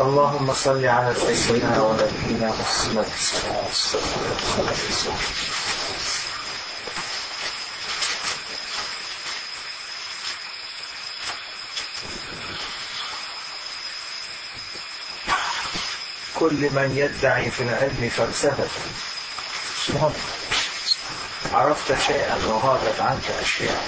اللهم صل على سيدنا ونبينا محمد. كل من يدعي في العلم فلسفة عرفت شيئا وغابت عنك أشياء.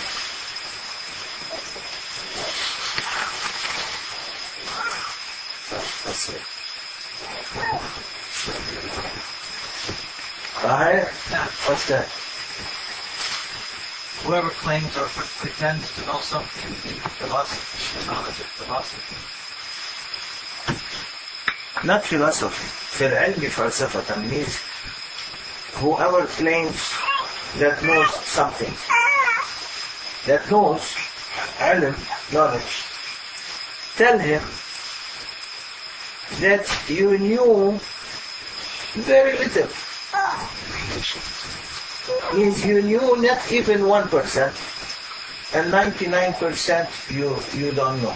What's that? Whoever claims or pretends to know something, philosophy, knowledge of philosophy. Not philosophy. في العلم فلسفة means whoever claims that knows something, that knows علم, knowledge, tell him that you knew very little. Means you knew not even 1%, and 99% you don't know.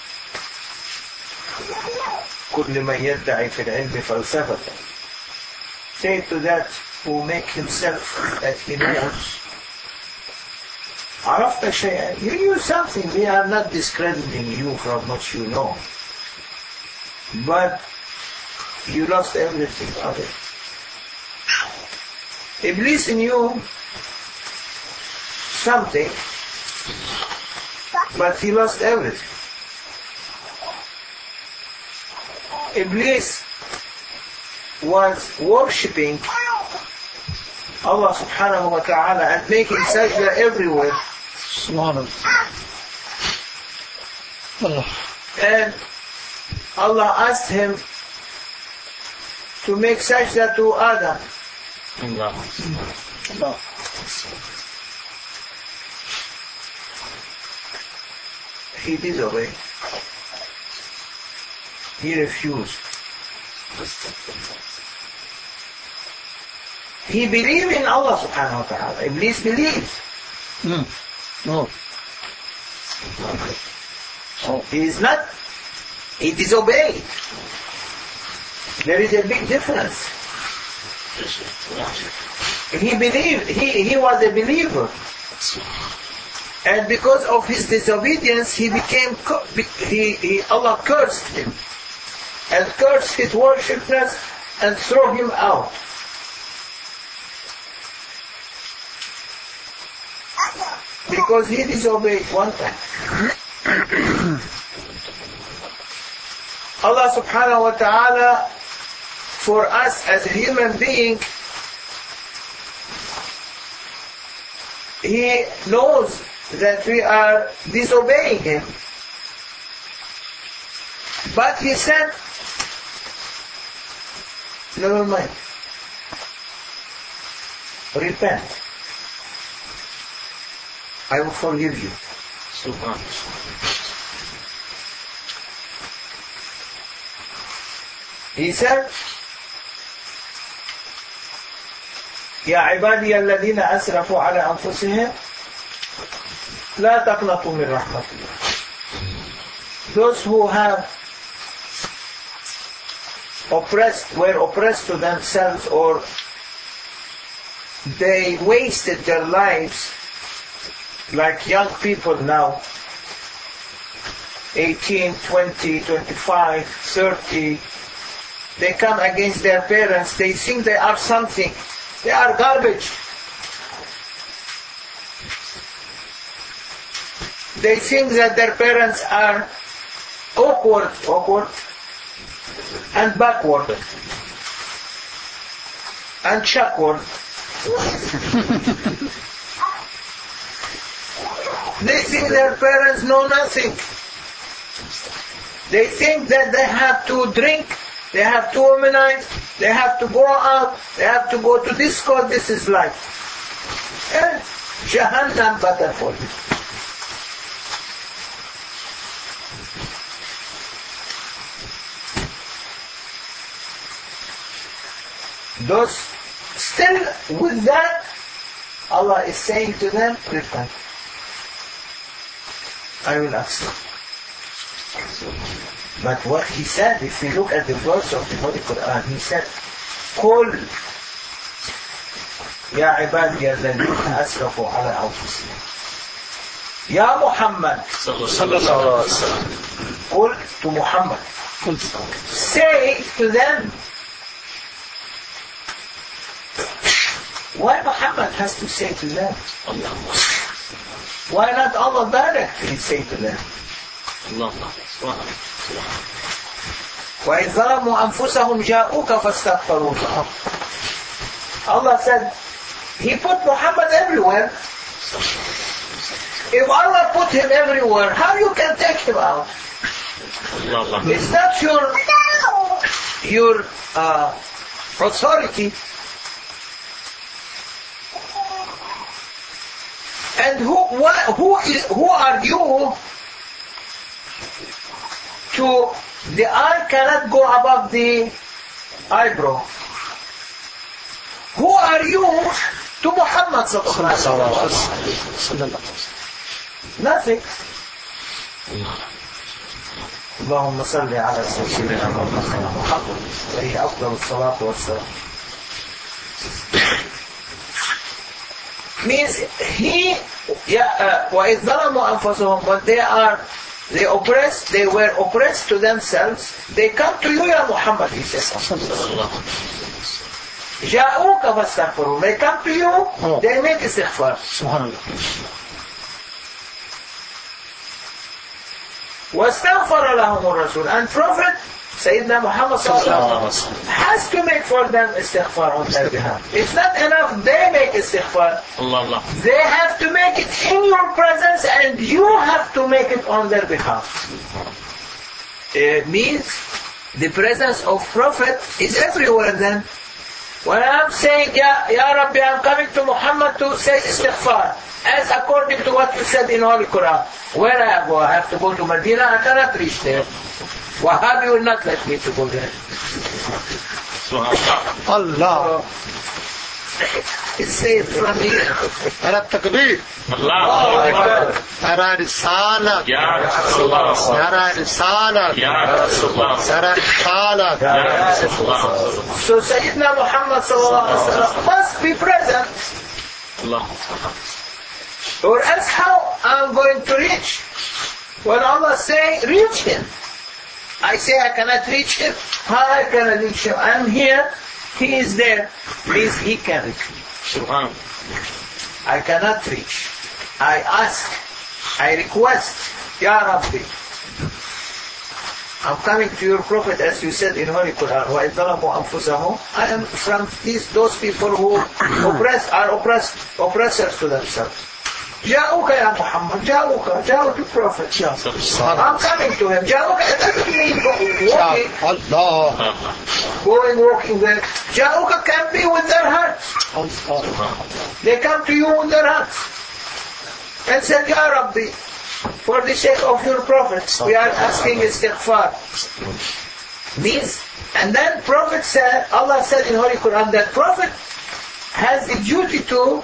كل من يدعي في العلم فلسفة. Say to that who make himself that he knows. عرفت شيئا. You knew something. We are not discrediting you from what you know. But you lost everything of it. Iblis knew something, but he lost everything. Iblis was worshipping Allah subhanahu wa ta'ala and making sajda everywhere. And Allah asked him to make sajda to Adam. He disobeyed. He refused. He believed in Allah subhanahu wa ta'ala. Iblis believes. No. He is not. He disobeyed. There is a big difference. He believed. He was a believer. And because of his disobedience, he became. Allah cursed him. And cursed his worshippers and threw him out. Because he disobeyed one time. Allah subhanahu wa ta'ala, for us as a human being, He knows that we are disobeying Him. But He said, never mind. Repent. I will forgive you. He said, يا عبادي الذين أسرفوا على أنفسهم لا تقنطوا من رحمة الله. Those who have were oppressed to themselves, or they wasted their lives, like young people now, 18, 20, 25, 30, they come against their parents, they think they are something. They are garbage. They think that their parents are awkward, and backward, and backward. They think their parents know nothing. They think that they have to drink, they have to womanize, they have to go out, they have to go to disco. This is life. And Jahannam better for you. Those still with that, Allah is saying to them, repent. I will accept. But what he said, if you look at the verse of the Holy Quran, he said, قُلْ يا عبادي الذين أسرفوا على أنفسهم يا محمد صلى الله عليه وسلم. قل to Muhammad, say to them. Why Muhammad has to say to them? Why not Allah directly say to them? وَإِذْ ظَلَمُوا أَنفُسَهُمْ جَاءُوكَ فَاسْتَغْفَرُوا لَهُمْ. Allah said, He put Muhammad everywhere. If Allah put him everywhere, how you can take him out? It's not your authority. And who are you to the eye cannot go above the eyebrow? Who are you to Muhammad sallallahu alaihi wasallam? Nothing. اللهم صل على سيدنا محمد عليه أفضل الصلاة والسلام. Means وَإِذْ ظَلَمُوا أَنفُسَهُمْ, but they were oppressed to themselves. They come to you, Ya Muhammad, he says. جَاءُوكَ فَاسْتَغْفِرُوا. They come to you, they make istighfar. Subhanallah. وَاسْتَغْفَرَ لَهُمُ الرَّسُولُ. And Prophet Sayyidina Muhammad has to make for them istighfar on their behalf. It's not enough they make istighfar. They have to make it in your presence and you have to make it on their behalf. It means the presence of Prophet is everywhere then. When I'm saying, Ya Rabbi, I'm coming to Muhammad to say istighfar, as according to what you said in Holy Quran, where I go? I have to go to Medina? I cannot reach there. Wahhabi will not let me to go there. Allah. Say it from here. Ara takbir. Allah. Ara risalat. Ya Rasulullah. Ara risalat. Ya Rasulullah. Ara risalat. Ya Rasulullah. So Sayyidina Muhammad sallallahu alaihi wasallam must be present. Or else how I'm going to reach? When Allah say, reach him. I say I cannot reach him. How I can reach him? I'm here. He is there. Please, he can reach me. I cannot reach. I ask. I request. Ya Rabbi. I'm coming to your Prophet as you said in Holy Quran. وَإِذْ ظَلَمُوا أَنفُسَهُمْ. I am from those people who are oppressors to themselves. جاءوك يا محمد. جاءوا to Prophet. I'm coming to him. جاءوك. It doesn't mean walking there. جاءوك can be with their hearts. They come to you with their hearts and said, Ya Rabbi, for the sake of your Prophet, we are asking istighfar. Means, and then Prophet said, Allah said in Holy Quran that Prophet has the duty to,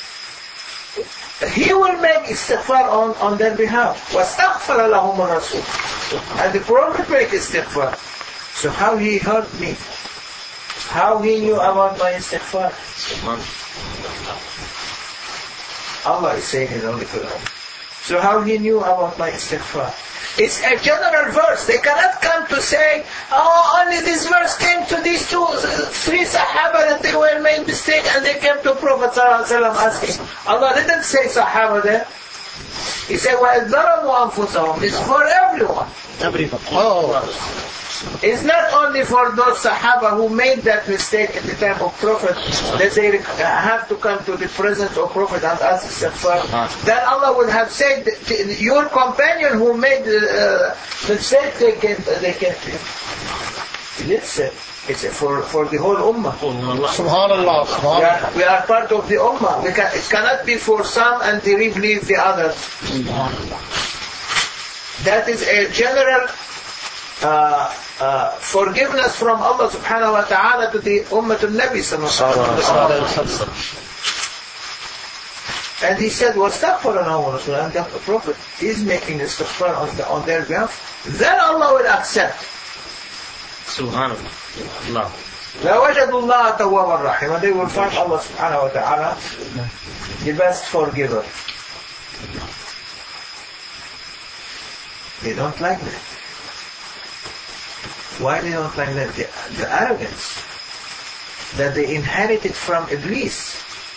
he will make istighfar on their behalf. وَاسْتَغْفَرَ لَهُمُ الرَّسُولُ. And the Prophet make istighfar. So how he heard me? How he knew about my istighfar? Allah is saying in Holy Quran. So how he knew about my istighfar? It's a general verse. They cannot come to say, only this verse came to these three Sahaba that they were made mistake and they came to Prophet ﷺ asking. Allah didn't say Sahaba there. He said, وَإِذْ ظَلَمُوا أَنفُسَهُم. It's for everyone. Everyone. It's not only for those Sahaba who made that mistake at the time of Prophet that they have to come to the presence of Prophet and ask istighfar. Then Allah would have said, your companion who made the mistake, they can't do. It's for the whole Ummah. Subhanallah. We are part of the Ummah. It cannot be for some and they leave the others. That is a general forgiveness from Allah subhanahu wa ta'ala to the Ummah al-Nabi sallallahu alayhi wa sallam. And he said, وَاسْتَغْفَرَنَا وَرَسُولًا, and the Prophet is making istighfar on their behalf, then Allah will accept. Subhanallah. لَوَجَدُوا اللَّهَ تَوَّابًا رَحِيمًا. They will find Allah subhanahu wa ta'ala the best forgiver. They don't like that. Why they don't like that? The arrogance that they inherited from Iblis.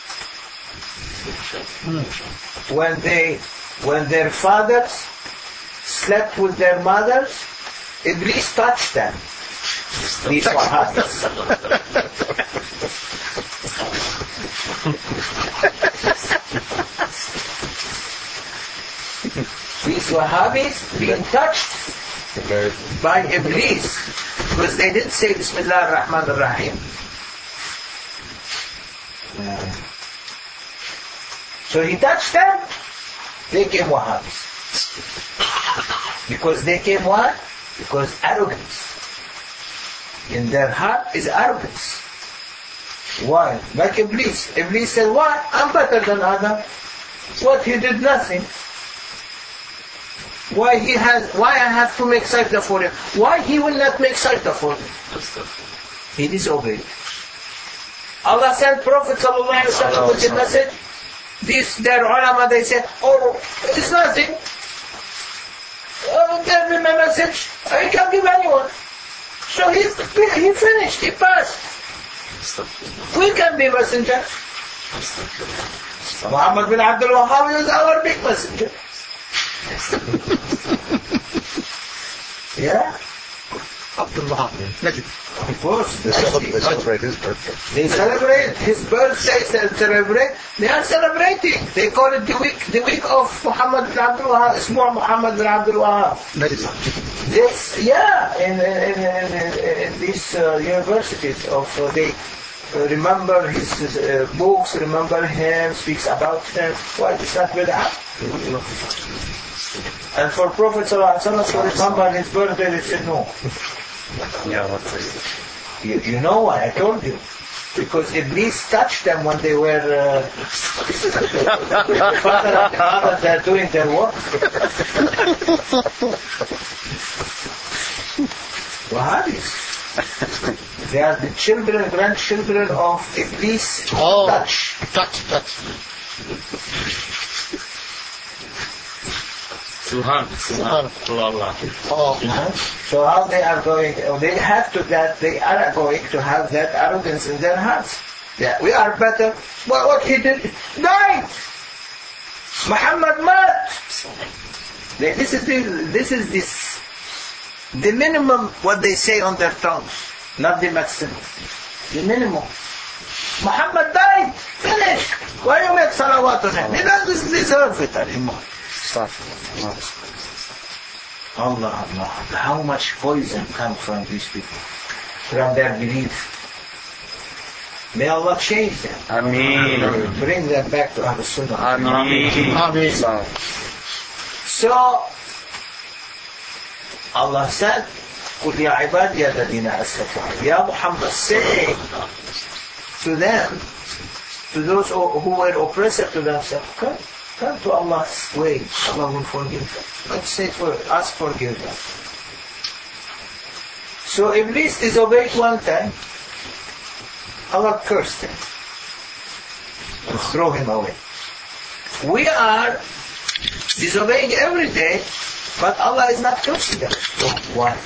When their fathers slept with their mothers, Iblis touched them. These Wahhabis. These Wahhabis being touched by Iblis because they didn't say Bismillah ar-Rahman ar-Rahim. So he touched them, they came Wahhabis. Because they came what? Because arrogance. In their heart is arrogance. Why? Like Iblis. Iblis said, why? I'm better than Adam. What? He did nothing. Why I have to make sajda for him? Why he will not make sajda for him? He disobeyed. Allah sent Prophet ﷺ with the message. Their ulama, they said, oh, it's nothing. Tell me my message. I can't give anyone. So he finished, he passed. We can be messengers. Muhammad bin Abdul Wahhab is our big messenger. Yeah? Abdul Wahhab. Of course. They celebrate his birthday. They celebrate his birthday. They are celebrating. They call it the week of Muhammad bin Abdul Wahhab. It's more Muhammad bin Abdul Wahhab. This, in these universities they remember his books, remember him, speaks about him. Why? It's not bid'ah. And for Prophet ﷺ to remember his birthday, they said no. You know why? I told you. Because Iblis touched them when they were the father and the mother, they're doing their work. Wahhabis. They are the children, grandchildren of Iblis. Touch. Subhanallah. So how they are going? They have to that. They are going to have that arrogance in their hearts. Yeah, we are better. Well, what he did? Died. Muhammad mat. This is the minimum what they say on their tongues, not the maximum. The minimum. Muhammad died. Finished. Why you make salawat on him? He doesn't deserve it anymore. Allah, how much poison comes from these people, from their belief. May Allah change them. Ameen. Bring them back to Ahlul Sunnah. Ameen. So, Allah said, قُلْ يَا عِبَادِيَ الَّذِينَ أَسْرَفُوا. Ya Muhammad, say to them, to those who were oppressive to themselves, come to Allah's way. Allah will forgive them. Let's say ask forgiveness. So Iblis disobeyed one time. Allah cursed him to throw him away. We are disobeying every day, but Allah is not cursing us. So why?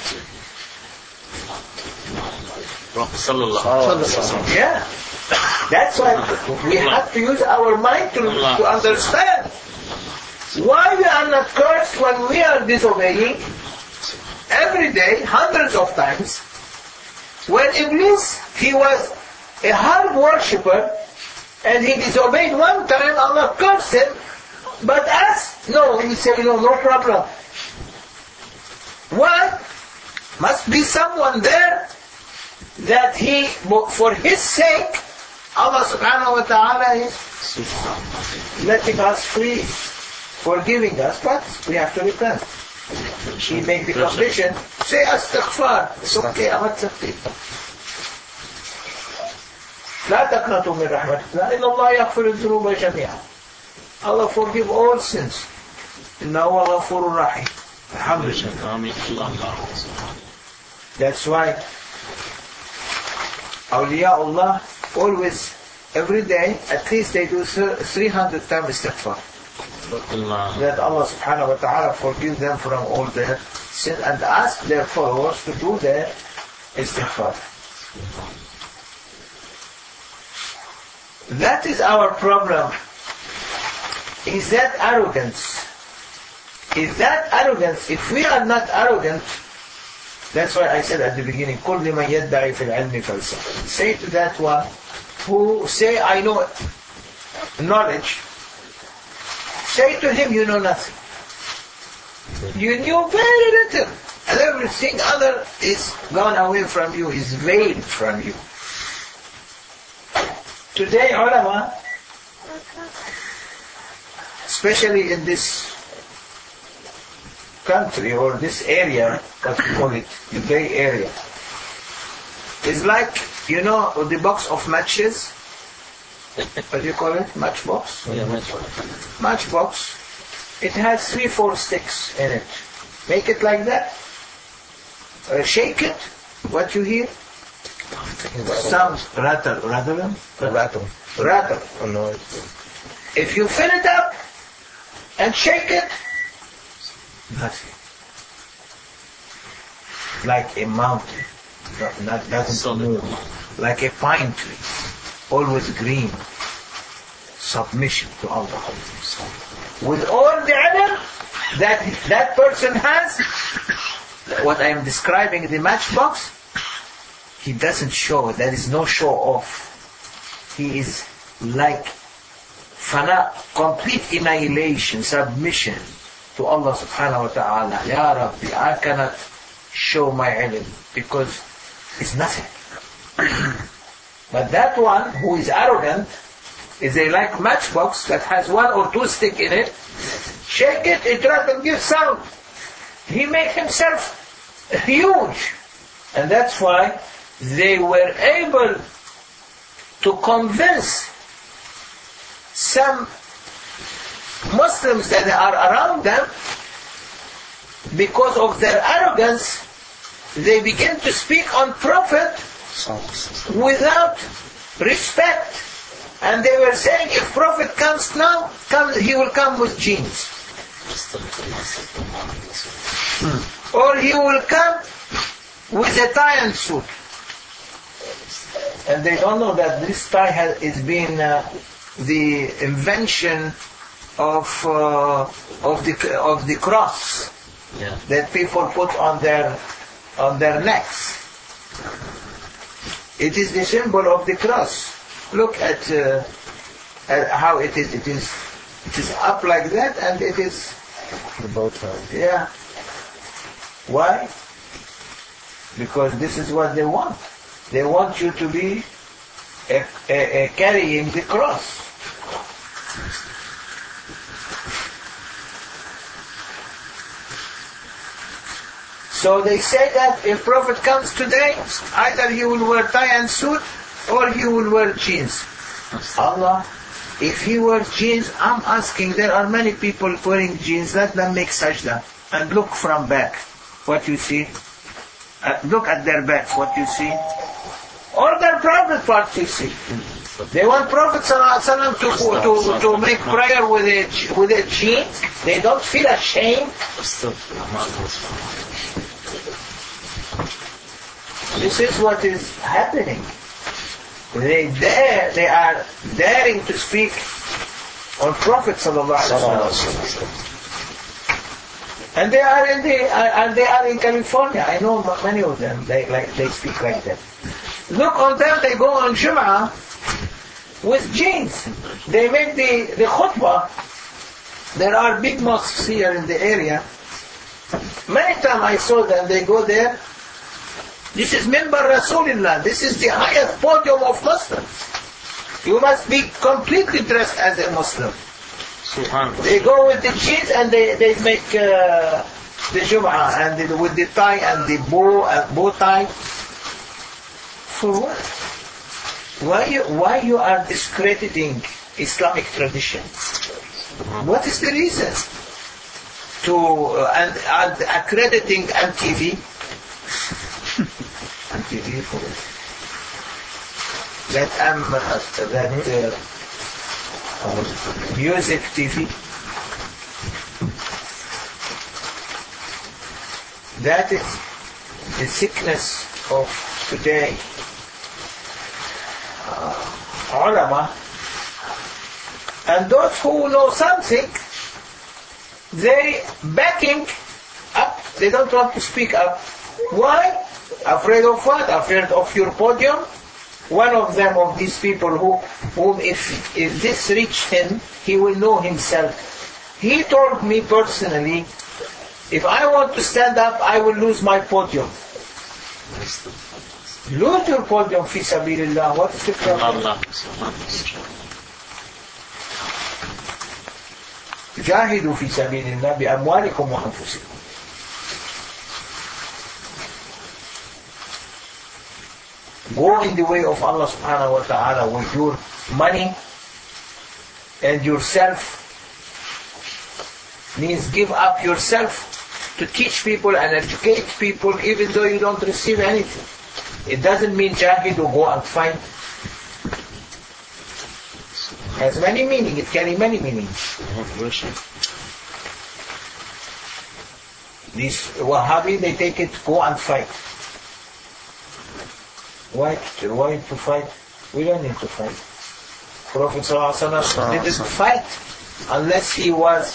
Yeah. That's why we have to use our mind to understand why we are not cursed when we are disobeying every day, hundreds of times. When Iblis, he was a hard worshipper and he disobeyed one time, Allah cursed him. But us, no, he said, no problem. Why? Must be someone there that for his sake, Allah subhanahu wa ta'ala is letting us free, forgiving us, but we have to repent. He made the condition, say astaghfar. It's okay, I'm accepting. لا تقنطوا من رحمة الله إن الله يغفر الذنوب جميعا. Allah forgive all sins. Innahu huwa ghafurur rahim. Alhamdulillah. Amin. That's why awliyaullah always, every day, at least they do 300 times istighfar. That Allah subhanahu wa ta'ala forgive them from all their sin and ask their followers to do their istighfar. That is our problem. Is that arrogance? Is that arrogance? If we are not arrogant, that's why I said at the beginning, قُلْ لِمَنْ يَدَّعِي فِي الْعِلْمِ فَلْسَفَةً. Say to that one who say, I know knowledge, say to him, you know nothing. You knew very little. And everything other is gone away from you, is veiled from you. Today, ulama, especially in this country or this area, what we call it, the Bay Area, is like, you know, the box of matches. What do you call it? Matchbox? Yeah, matchbox. Matchbox. It has 3-4 sticks in it. Make it like that. Shake it. What you hear? Sounds rattle. Rattle? Rattle. Oh, no. If you fill it up and shake it, nothing. Like a mountain. Doesn't move. Like a pine tree. Always green. Submission to Allah. With all the ilm that person has, what I am describing, the matchbox, he doesn't show. There is no show off. He is like fana, complete annihilation, submission to Allah subhanahu wa ta'ala. Ya Rabbi, I cannot show my ilm because it's nothing. But that one who is arrogant is a like matchbox that has 1 or 2 sticks in it. Shake it, it rather gives sound. He made himself huge. And that's why they were able to convince some Muslims that are around them, because of their arrogance, they begin to speak on Prophet without respect. And they were saying, if Prophet comes now, he will come with jeans. Or he will come with a tie and suit. And they don't know that this tie has been the invention of the cross, Yeah. that people put on their necks. It is the symbol of the cross. Look at how it is. It is up like that, and it is The bow tie. yeah. Why? Because this is what they want. They want you to be carrying the cross. So they say that if Prophet comes today, either he will wear tie and suit or he will wear jeans. Allah, if he wears jeans, I'm asking, there are many people wearing jeans, let them make sajda and look from back. What you see? Look at their back, what you see? Or their private parts you see. They want Prophet ﷺ to make prayer with a jean. They don't feel ashamed. This is what is happening. They are daring to speak on Prophet ﷺ. And they are in California. I know many of them. They speak like that. Look on them. They go on Jum'ah with jeans. They make the khutbah. There are big mosques here in the area. Many times I saw them. They go there. This is Minbar Rasulullah. This is the highest podium of Muslims. You must be completely dressed as a Muslim. They go with the jeans and they make the Jum'ah and with the tie and the bow tie. For what? Why you are discrediting Islamic tradition? What is the reason to and accrediting MTV? MTV for that music TV. That is the sickness of today. Ulama, and those who know something, they backing up. They don't want to speak up. Why? Afraid of what? Afraid of your podium? One of them, of these people whom if this reached him, he will know himself. He told me personally, if I want to stand up, I will lose my podium. Lose your podium fi sabilillah. What is the problem? جاهدوا في سبيل الله بأموالكم وأنفسكم. Go in the way of Allah subhanahu wa ta'ala with your money and yourself. Means give up yourself to teach people and educate people even though you don't receive anything. It doesn't mean jahid or go and fight. It has many meanings. It carries many meanings. These Wahhabi, they take it, go and fight. Why to fight? We don't need to fight. Prophet ﷺ didn't fight unless he was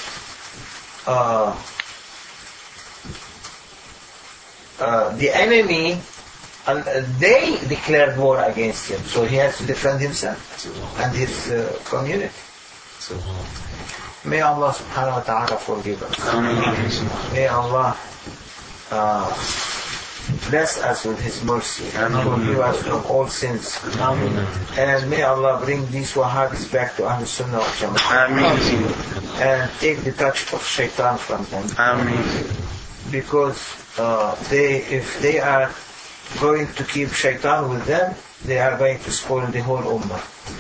the enemy, and they declared war against him, so he has to defend himself and his community. May Allah subhanahu wa ta'ala forgive us. May Allah bless us with His mercy and forgive us from all sins. And may Allah bring these Wahhabis back to Ahlul Sunnah wal Jama'ah and take the touch of shaitan from them. Because if they are going to keep shaitan with them, they are going to spoil the whole ummah.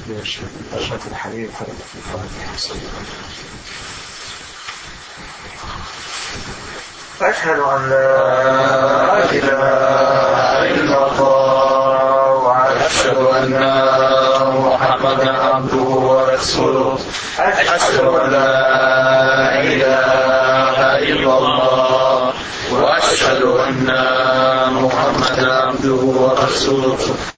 أشهد أن لا إله إلا الله وأشهد أن محمدا عبده ورسوله. أشهد أن لا إله إلا الله وأشهد أن محمدا عبده ورسوله.